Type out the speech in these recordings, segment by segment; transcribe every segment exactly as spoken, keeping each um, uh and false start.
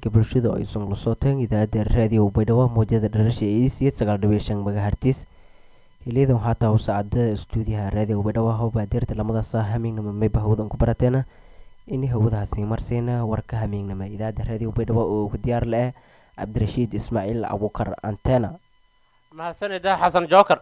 adeega bulshada oo ay soo sooteen idaacadda raadiyo Baydhabo moojada dharasha ee C sagaal dhibic shan megahertz ilaa waxaa taa saacada stuudiyaha raadiyo Baydhabo hawba deerta lamada saa hamiignimo may bahawdan ku barateena in hawadaasi marseena warka hamiignimo idaacadda raadiyo Baydhabo oo ku diyaar leh Cabdirashiid Ismaaciil Abuukar Antena mahadsanida Xasan Joker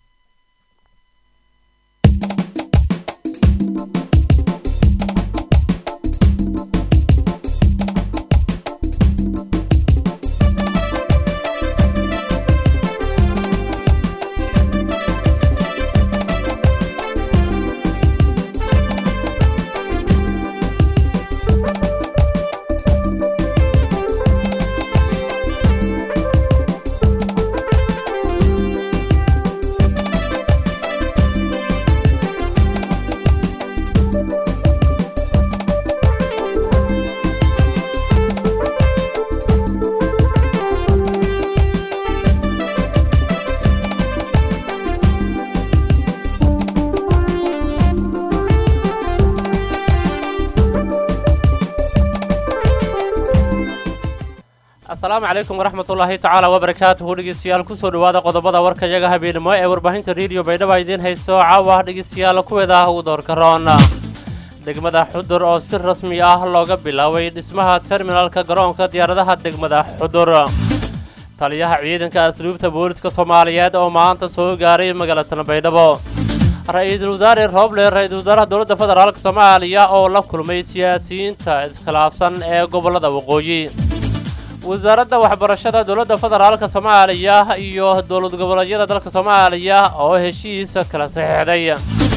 السلام عليكم ورحمة الله تعالى وبركاته dhegeystayaal ku soo dhawaada qodobada warka yaga habeenimo ee warbaahinta radio Baydhabo idin hayso caawa dhegeystayaal kuwada u doorka roona degmada Xudur oo si rasmi ah looga bilaabay dhismaha terminalka garoonka diyaaradaha degmada Xudur taliyaha ciidanka asluubta booliska Soomaaliyeed oo maanta soo gaaray magaalada Baydhabo ra'iisul wasaare Roble ra'iisul wasaaraha dowladda federaalka Soomaaliya oo la kulmay siyaasiyiinta iskhilaafsan ee gobolada waqooyi wasaaradda waxbarashada dowladda federaalka Soomaaliya iyo dowlad goboleedyada dalka Soomaaliya oo heshiis kala saxeexday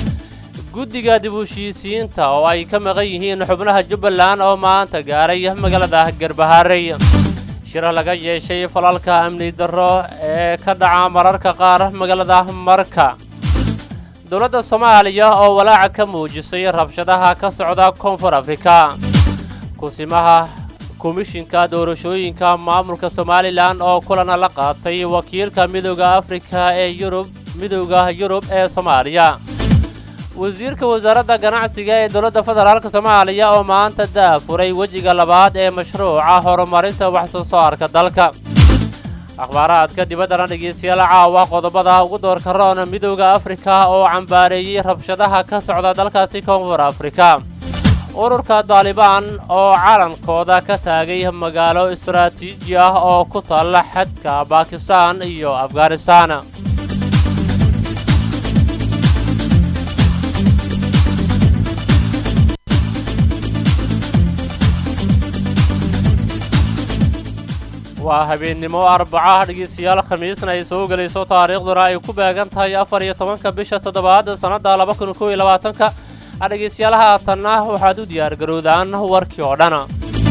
guddiga dib u heshiisiinta oo ay ka maqan yihiin xubnaha Jubbaland oo maanta gaaray magaalada Garbaharey shir laga yeeshay falalka amni darro ee ka dhaca mararka qaar magaalada Marka dowladda Soomaaliya oo walaac ka muujisay rabshadaha ka socda Koonfur Afrika kusimaha komishinka doorashooyinka maamulka Somaliland oo kulana la qaatay wakiilka midowga Afrika ee Yurub midowga Yurub ee Soomaaliya wasiirka wasaaradda ganacsiga ee dowladda federaalka Soomaaliya oo maanta daafuray wajiga labaad ee mashruuca horumarinta wax soo saarka dalka akhbaaraadka dibadda dhageystayaal caawa qodobada ugu doorka roona midowga Afrika oo cambaareeyay rabshadaha ka socda dalkaasi Koonfur Afrika ururka Taliban oo calankooda ka taagay magaalo istiraatiiji ah oo ku taal xadka Pakistan iyo Afghanistan waa habeenimo Arbaca dhageystayaal Khamiisna ay soo galayso taariikhduna ay ku beegan tahay afar iyo tobanka bisha toddobaad sanada laba kun iyo labaatan dhageystayaalaha tanna waxaad u diyaar garoodaan warkii oo dhan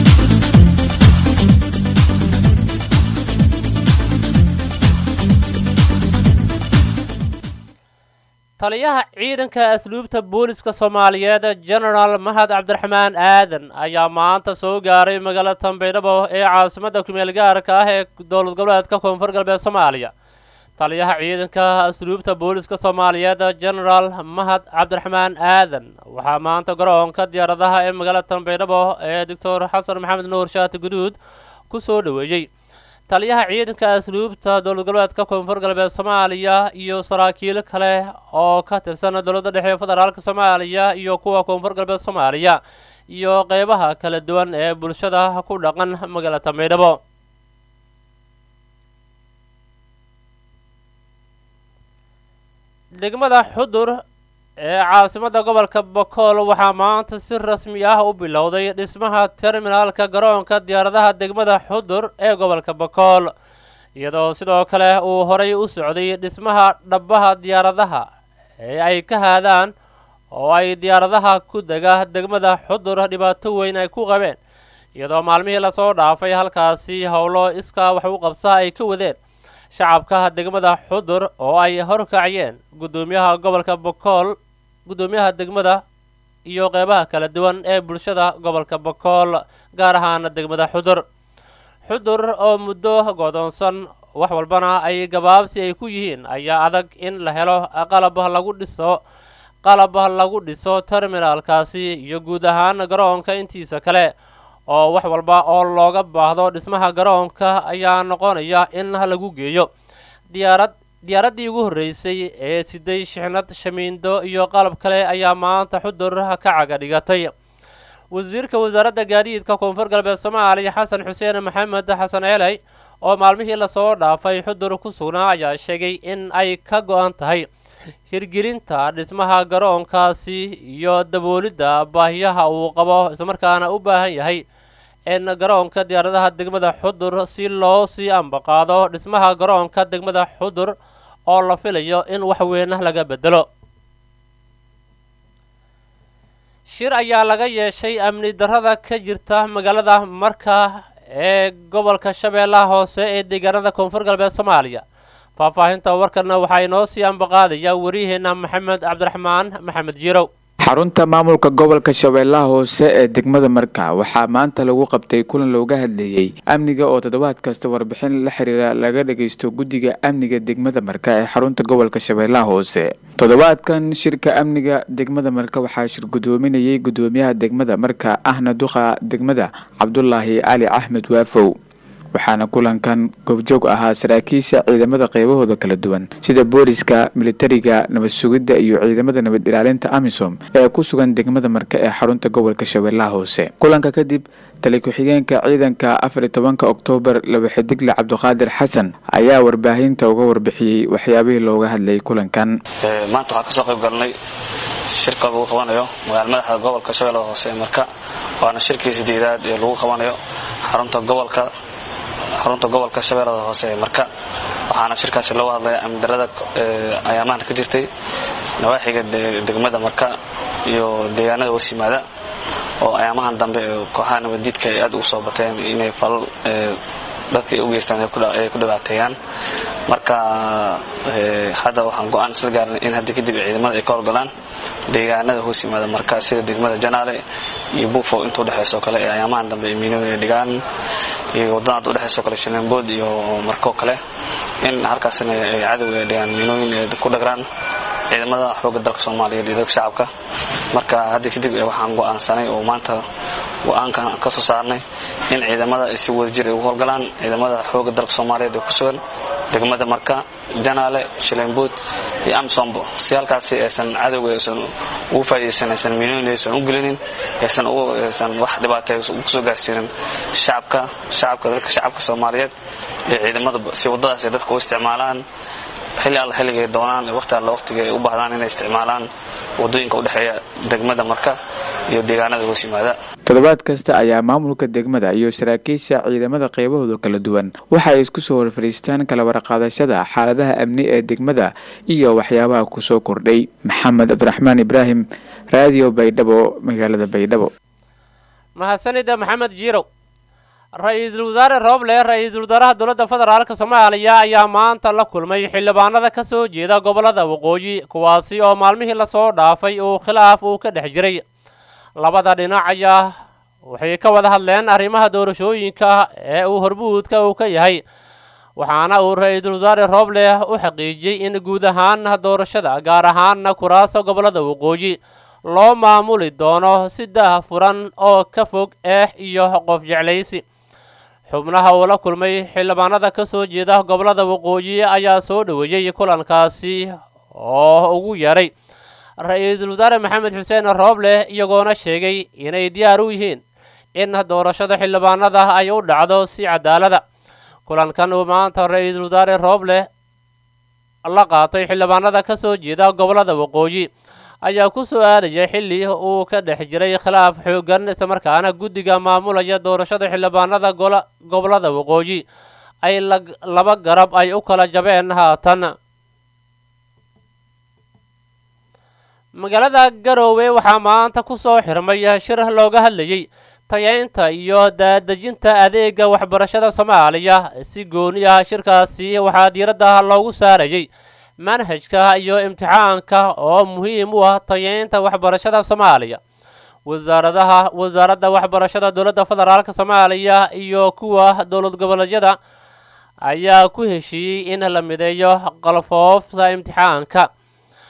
taliyaha ciidanka asluubta booliska Soomaaliyeed General Mahad Cabdiraxmaan Aadan ayaa maanta soo gaaray magaalada Baydhabo ee caasimadda ku meel gaarka ah ee dowlad goboleedka Koonfur Galbeed Soomaaliya taliyaha ciidanka asluubta booliska Soomaaliyeed General Mahad Cabdiraxmaan Aadan waxa maanta garoonka diyaaradaha ee magaalada Baydhabo ee Doctor Xasan Maxamed Nuur Shaati Guduud ku soo dhaweeyay taliyaha ciidanka asluubta dowlad goboleedka Koonfur Galbeed Soomaaliya iyo saraakiil kale oo ka tirsan dowladda dhexe federaalka Soomaaliya iyo kuwa Koonfur Galbeed Soomaaliya iyo qaybaha kala duwan ee bulshada ku dhaqan magaalada Baydhabo degmada Xudur ee caasimadda gobolka Bakool waxaa maanta si rasmi ah u bilowday dhismaha terminalka garoonka diyaaradaha degmada Xudur ee gobolka Bakool iyadoo sidoo kale uu horay u socday dhismaha dhabaha diyaaradaha ee ay ka haadaan oo ay diyaaradaha ku daga degmada Xudur dhibaato weyn ay ku qabeen iyadoo maalmihii la soo dhaafay halkaasi howlo iska wax u qabsa ay ka wadeen shacabka degmada Xudur oo ay horkacayeen gudoomiyaha gobolka Bakool gudoomiyaha degmada iyo qaybaha kala duwan ee bulshada gobolka Bakool gaar ahaan degmada Xudur Xudur oo muddo go'doonsan wax walbana ay gabaabsi ay ku yihiin ayaa adag in la helo qalab lagu dhiso qalab lagu dhiso terminalkaasi iyo guud ahaan garoonka intiisa kale oo wax walba oo looga baahdo dhismaha garoonka ayaa noqonaya in lagu geeyo diyaarad diyaaraddii ugu horreysay ee siday shixnad shamiindo iyo qalab kale ayaa maanta xudur ka caga dhigatay wasiirka wasaaradda gaadiidka koonfur galbeed soomaaliya xasan xuseen maxamed xasan eeley oo maalmihii lasoo dhaafay xudur ku sugnaa ayaa sheegay in ay ka go-an tahay hirgelinta dhismaha garoonkaasi iyo daboolidda baahiyaha uu qabo islamarkaana u baahan yahay in garoonka diyaaradaha degmada xudur si loo sii ambaqaado dhismaha garoonka degmada xudur oo la filayo in wax weyn laga bedelo shir ayaa laga yeeshay amni darrada ka jirta magaalada marka ee gobolka shabeellaha hoose ee deegaanada koonfur galbeed soomaaliya faahfaahinta warkana waxaa inoo sii ambaqaadaya wariyaheena maxamed cabdiraxmaan maxamed jiirow xarunta maamulka gobolka shabeellaha hoose ee degmada marka waxaa maanta lagu qabtay kulan looga hadleeyey amniga oo toddobaad kasta warbixin la xiriira laga dhagaysto guddiga amniga degmada marka ee xarunta gobolka shabeellaha hoose toddobaadkan shirka amniga degmada marka waxaa shir gudoominayay gudoomiyaha degmada marka ahna duqa degmada cabdulaahi cali axmed waafow waxaana kulankan goobjoog ahaa saraakiisha ciidamada qaybahooda kala duwan sida booliska militariga nabad sugidda iyo ciidamada nabad ilaalinta amisom ee ku sugan degmada marka ee xarunta gobolka shabeellaha hoose kulanka kadib tali ku-xigeenka ciidanka afar iyo tobanka oktoobar laba xidigle cabdiqaadir xasan ayaa warbaahinta uga warbixiyey waxyaabihii looga hadlayay kulankan maanta waxaan kasoo qayb galnay shirka lagu qabanayo magaala madaxda gobolka shabeellaha hoose ee marka waana shirkii sideedaad ee lagu qabanayo xarunta gobolka xarunta gobolka shabeellada hoose ee marka waxaana shirkaasi loo hadlaya amni darrada ayaamahan ka jirtay nawaaxiga degmada marka iyo deegaanada hoos yimaada oo ayaamahan dambe kooxaha nabadiidka ay aad ugu soo bateen inay falal dadka ay u geystaan ay ku dhibaateeyaan marka hadda waxaan go-aan isla gaarnay in haddii kadib ciidamada ay ka howlgalaan deegaanada hoos yimaada marka sida degmada janaale iyo buufo inta udhexayso kale ee ayaamahan dambe ay miinooyin ay dhigaan iyo waddanada udhexayso kale shaneembood iyo markoo kale in halkaasina ay cadowga ay dhigaan miinooyin ay ku dhagraan ciidamada xoogga dalka soomaaliyeed iyo dadka shacabka marka haddii kadib waxaan go-aansanay oo maanta go-aankan ka soo saarnay in ciidamada ay si wada jir ay ugu howlgalaan ciidamada xoogga dalka soomaaliyeed ee ku sugan degmada marka janaale shileembood iyo amsombo si halkaasi aysan cadowga aysan ugu faa'iidaysan aysan miinooyin aysan u gelinin aysan aysan wax dhibaato ugu soo gaarsiinin shacabka shacabka dadka shacabka soomaaliyeed iyo ciidamada si waddadaas ay dadka u isticmaalaan xilli alla xilligay doonaan waqti alla waqtiga ay u baahdaan inay isticmaalaan waddooyinka u dhexeeya degmada marka iyo deegaanada hoos yimaada toddobaad kasta ayaa maamulka degmada iyo saraakiisha ciidamada qaybahooda kala duwan waxa ay isku soo horfariistaan kala warqaadashada xaaladaha amni ee degmada iyo waxyaabaha ku soo kordhay maxamed cabdiraxmaan ibraahim raadiyo baydhabo magaalada baydhabo mahadsanida maxamed jiirow ra-iisul wasaare rooble ra-iisul wasaaraha dowladda federaalka soomaaliya ayaa maanta la kulmay xildhibaanada ka soo jeeda gobollada waqooyi kuwaasi oo maalmihii lasoo dhaafay uu khilaaf uu ka dhex jiray labada dhinac ayaa waxay ka wada hadleen arrimaha doorashooyinka ee uu hormuudka uu ka yahay waxaana uu ra-iisul wasaare rooble u xaqiijiyey in guud ahaan doorashada gaar ahaana kuraasta gobollada waqooyi loo maamuli doono si daah furan oo ka fog eex iyo qof jeclaysi xubnaha uu la kulmay xildhibaanada ka soo jeeda gobollada waqooyi ayaa soo dhoweeyey kulankaasi oo ugu yeeray ra-iisul wasaare maxamed xuseen rooble iyagoona sheegay inay diyaar u yihiin in doorashada xildhibaanada ay u dhacdo si cadaalada kulankan uu maanta ra-iisul wasaare rooble la qaatay xildhibaanada ka soo jeeda gobollada waqooyi ayaa ku soo aadaya xilli uu ka dhex jiray khilaaf xoogan islamarkaana guddiga maamulaya doorashada xildhibaanada gobollada waqooyi ay laba garab ay u kala jabeen haatan magaalada garoowe waxaa maanta ku soo xirmay shir looga hadlayay tayeynta iyo daadejinta adeega waxbarashada soomaaliya si gooni ah shirkaasi waxaa diiradda loogu saarayay manhajka iyo imtixaanka oo muhiim u ah tayeynta waxbarashada soomaaliya wasaaradaha wasaaradda waxbarashada dowladda federaalka soomaaliya iyo kuwa dowlad goboleedyada ayaa ku heshiiyey in la mideeyo qalfoofta imtixaanka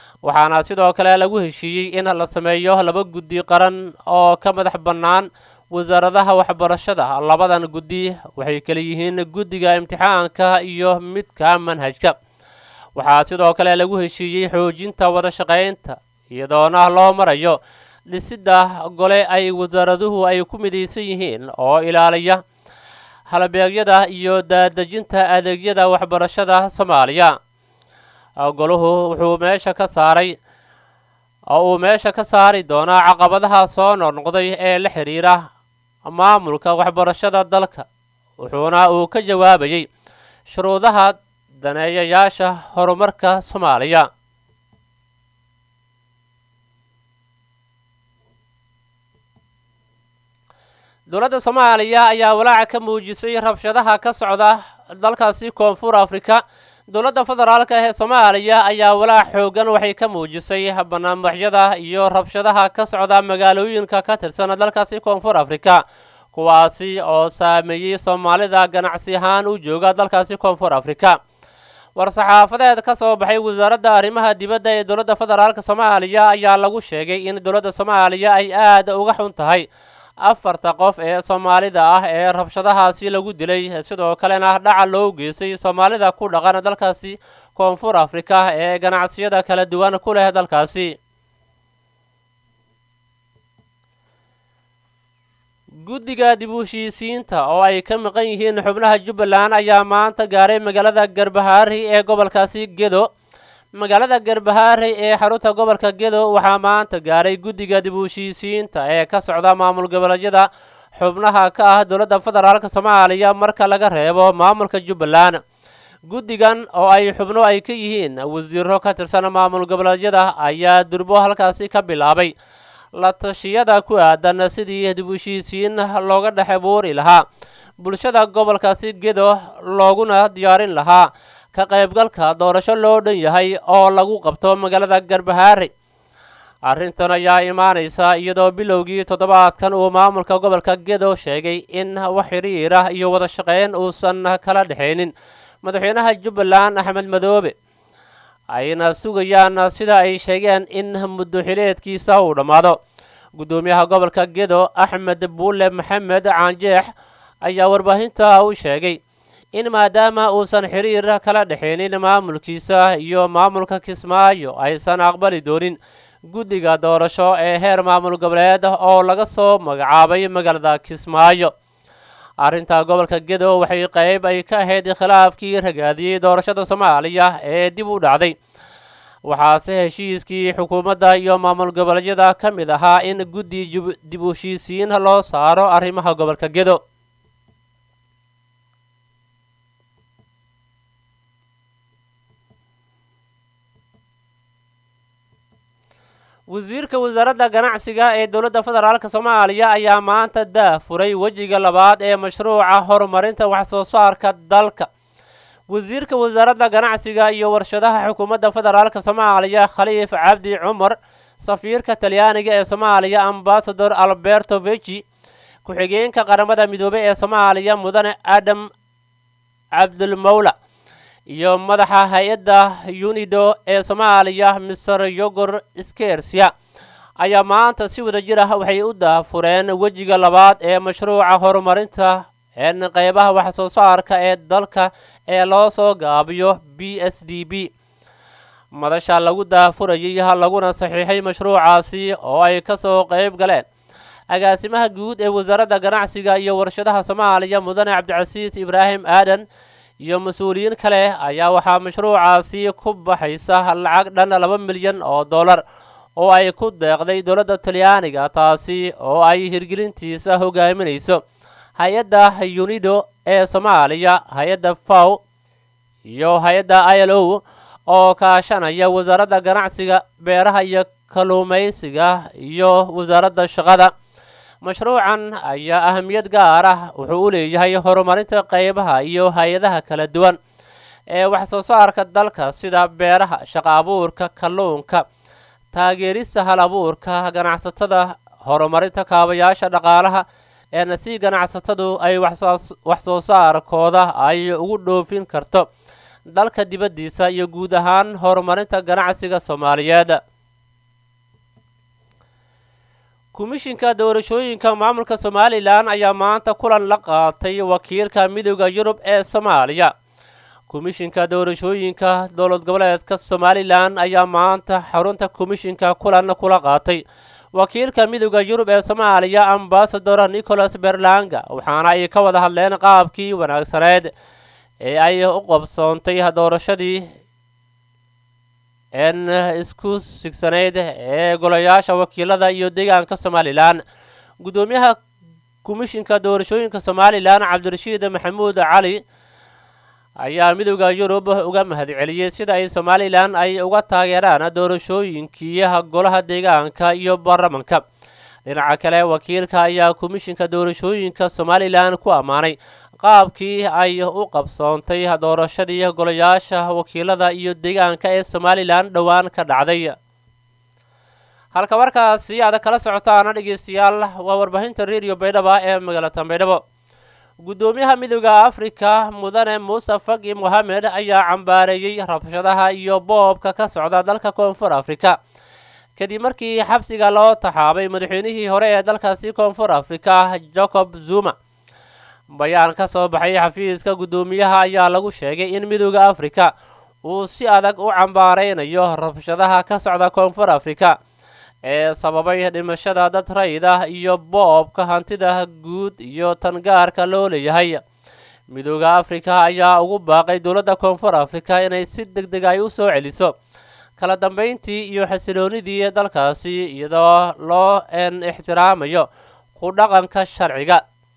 waxaana sidoo kale lagu heshiiyey in la sameeyo laba guddi qaran oo ka madax bannaan wasaaradaha waxbarashada. Labadan guddi waxay kala yihiin guddiga imtixaanka iyo midka manhajka. waxaa sidoo kale lagu heshiiyey xoojinta wada shaqaynta iyadoona loo marayo dhisidda gole ay wasaaraduhu ay ku midaysan yihiin oo ilaaliya halabeegyada iyo daadejinta adeegyada waxbarashada Soomaaliya. goluhu wuxuu meesha ka saaray oo uu meesha ka saari doonaa caqabadaha soo noqnoqday ee la xiriira maamulka waxbarashada dalka, wuxuuna uu ka jawaabayay shuruudaha daneeyayaasha horumarka Soomaaliya. dowladda Soomaaliya ayaa walaac ka muujisay rabshadaha ka socda dalkaasi Koonfur Afrika. dowladda federaalka ee Soomaaliya ayaa walaac xoogan waxay ka muujisay barnaamijyada iyo rabshadaha ka socda magaalooyinka ka tirsan dalkaasi Koonfur Afrika, kuwaasi oo saameeyay Soomaalida ganacsi ahaan u jooga dalkaasi Koonfur Afrika. war-saxaafadeed ka soo baxay wasaaradda arrimaha dibadda ee dowladda federaalka Soomaaliya ayaa lagu sheegay in dowladda Soomaaliya ay aad uga xun tahay afarta qof ee Soomaalida ah ee rabshadahaasi lagu dilay, sidoo kalena dhaca loo geysay Soomaalida ku dhaqan dalkaasi Koonfur Afrika ee ganacsiyada kala duwan ku leh dalkaasi. guddiga dib u heshiisiinta oo ay ka maqan yihiin xubnaha Jubbaland ayaa maanta gaaray magaalada Garbaharey ee gobolkaasi Gedo. magaalada Garbaharey ee xarunta gobolka Gedo waxaa maanta gaaray guddiga dib u heshiisiinta ee ka socda maamul goboleedyada xubnaha ka ah dowladda federaalka Soomaaliya marka laga reebo maamulka Jubbaland. guddigan oo ay xubno ay ka yihiin wasiiro ka tirsan maamul goboleedyada ayaa durbo halkaasi ka bilaabay la tashiyada ku aadan sidii dib u heshiisiin looga dhex abuuri lahaa bulshada gobolkaasi Gedo, looguna diyaarin lahaa ka qaybgalka doorasho loo dhan yahay oo lagu qabto magaalada Garbaharey. arrintan ayaa imaanaysa iyadoo bilowgii toddobaadkan uu maamulka gobolka Gedo sheegay in wax xiriir ah iyo wada shaqayn uusan kala dhexaynin madaxweynaha Jubbaland Axmed Madoobe, ayna sugayaan sida ay sheegeen in muddo xileedkiisa uu dhammaado. gudoomiyaha gobolka Gedo Axmed Buule Maxamed Caanjeex ayaa warbaahinta u sheegay in maadaama uusan xiriir kala dhexaynin maamulkiisa iyo maamulka Kismaayo aysan aqbali doonin guddiga doorasho ee heer maamul goboleed oo laga soo magacaabay magaalada Kismaayo. arrinta gobolka Gedo waxay qayb ay ka ahayd khilaafkii ragaadiyay doorashada Soomaaliya ee dib u dhacday, waxaase heshiiskii xukuumadda iyo maamul goboleedyada ka mid ahaa in guddi dib u heshiisiin loo saaro arrimaha gobolka Gedo. wasiirka wasaaradda ganacsiga ee dowladda federaalka Soomaaliya ayaa maanta daafuray wejiga labaad ee mashruuca horumarinta wax soo saarka dalka. wasiirka wasaaradda ganacsiga iyo warshadaha xukuumadda federaalka Soomaaliya Khaliif Cabdi Cumar, safiirka Talyaaniga ee Soomaaliya Ambassador Alberto Vecchi, ku-xigeenka qaramada midoobay ee Soomaaliya Mudane Adam Cabdulmawla, iyo madaxa hay-adda UNIDO ee Soomaaliya Mister Yogor Skersia ayaa maanta si wada jir ah waxay u daafureen wejiga labaad ee mashruuca horumarinta ee qaybaha wax soo saarka ee dalka ee loo soo gaabiyo B S D B. madasha lagu daafurayay laguna saxiixay mashruucaasi oo ay ka soo qayb galeen agaasimaha guud ee wasaaradda ganacsiga iyo warshadaha Soomaaliya Mudane Cabdicasiis Ibraahim Aadan iyo mas'uuliyiin kale ayaa waxaa mashruucaasi ku baxaysa lacag dhan laba milyan oo dollar oo ay ku deeqday dowladda Talyaaniga, taasi oo ay hirgelintiisa hogaaminayso hay-adda UNIDO ee Soomaaliya, hay-adda F A O iyo hay-adda I L O oo kaashanaya wasaaradda ganacsiga, beeraha iyo kalluumaysiga iyo wasaaradda shaqada. mashruucan ayaa ahamiyad gaar ah wuxuu u leeyahay horumarinta qaybaha iyo hay-adaha kala duwan ee wax soo saarka dalka sida beeraha, shaqo abuurka, kalluunka, taageerista hal abuurka ganacsatada, horumarinta kaabayaasha dhaqaalaha ee si ganacsatadu ay wax soo saarkooda ay ugu dhoofin karto dalka dibaddiisa iyo guud ahaan horumarinta ganacsiga Soomaaliyeed. komishinka doorashooyinka maamulka somalilan ayaa maanta kulan la qaatay wakiilka midowda yurub ee soomaaliya komishinka doorashooyinka dowlad goboleedka somalilan ayaa maanta xarunta komishinka kulan kula qaatay wakiilka midowda yurub ee soomaaliya ambasador nicholas berlanga waxaana ay ka wada hadleen qaabkii wanaagsaneed ee ay u qabsoontay doorashadii en isku sigsaneyd ee golayaasha wakiilada iyo deegaanka somalilan gudoomiyaha komishinka doorashooyinka somalilan cabdirashiid maxamuud cali ayaa midowda yurub uga mahadceliyey sida ay somalilan ay uga taageeraan doorashooyinkii golaha deegaanka iyo baarlamanka dhinaca kale wakiilka ayaa komishinka doorashooyinka somalilan ku ammaanay qaabkii ay u qabsoontay doorashadii golayaasha wakiilada iyo deegaanka ee somalilan dhowaan ka dhacday halka warkaasi aad kala socotaana dhegeystayaal waa warbaahinta radio baydhabo ee magaalada baydhabo gudoomiyaha midowda afrika mudane muuse faki mohamed ayaa cambaareeyey rabshadaha iyo boobka ka socda dalka koonfur afrika kadib markii xabsiga loo taxaabay madaxweynihii hore ee dalkaasi koonfur afrika jacob zuma bayaan ka soo baxay xafiiska gudoomiyaha ayaa lagu sheegay in midowda afrika uu si adag u cambaareynayo rabshadaha ka socda koonfur afrika ee sababay dhimashada dad rayid ah iyo boobka hantida guud iyo tan gaarka loo leeyahay midowda afrika ayaa ugu baaqay dowladda koonfur afrika inay si degdeg ay u soo celiso kala dambeyntii iyo xasiloonidii dalkaasi iyadoo loo en ixtiraamayo ku dhaqanka sharciga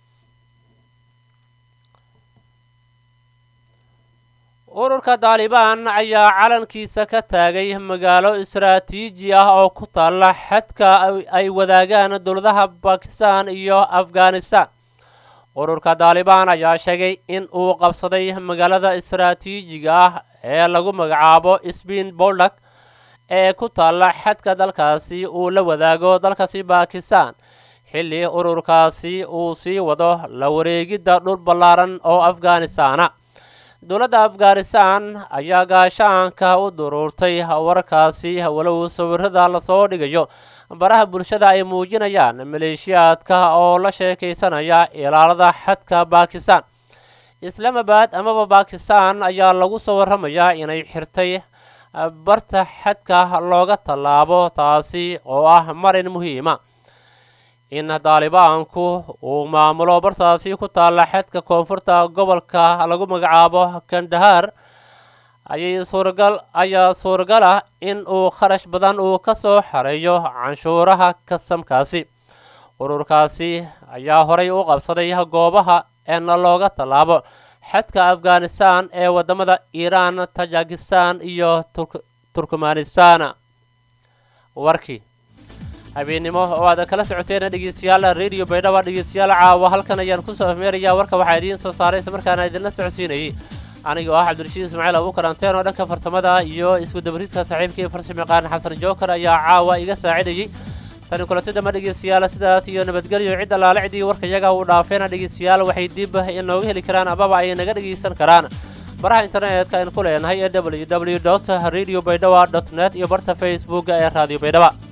ururka Taliban ayaa calankiisa ka taagay magaalo istiraatiiji ah oo ku taala xadka ay wadaagaan dowladaha Pakistan iyo Afghanistan ururka Taliban ayaa sheegay in uu qabsaday magaalada istiraatiijiga ah ee lagu magacaabo Isbin Boldak ee ku taala xadka dalkaasi uu la wadaago dalkaasi Pakistan xilli ururkaasi uu sii wado la wareegida dhul ballaaran oo Afghanistan ah dowladda Afghanistan ayaa gaashaanka u dururtay warkaasi walow sawirada la soo dhigayo baraha bulshada ay muujinayaan maleeshiyaadka oo la sheekaysanaya ilaalada xadka Pakistan Islamabad amaba Pakistan ayaa lagu soo waramayaa inay xirtay barta xadka looga tallaabo taasi oo ah marin muhiima in Talibanku uu maamulo bartaasi ku taala xadka koonfurta gobolka lagu magacaabo Kandahar ayay suuragal ayaa suuragal ah in uu kharash badan uu ka soo xareeyo canshuuraha kasamkaasi ururkaasi ayaa horay u qabsaday goobaha in looga tallaabo xadka Afghanistan ee wadamada Iran Tajikistan iyo Turkmenistan warkii habeenimo oo aad kala socoteen dhageystayaal radio baydhabo dhageystayaal caawa halkan ayaan ku soo meerayaa warka waxa idin soo saaray markaana idin la socodsiinayay aniga oo Cabdirashiid Ismaaciil Abu Karanteen oo dhanka farsamada iyo isku dabariidka saaxiibkii farsamayaqaan Xasan Jookar ayaa caawa iga saacidayay tan kulantada ma dhageystayaal sidaas iyo nabadgelyo cid alaala cidii warka iyaga uu dhaafeena dhageystayaal waxay dib inooga heli karaan ababa ay naga dhageysan karaan baraha internetka in ku leenahay ee w w w dot radio baydhabo dot net iyo barta Facebook ee Radio Baydhabo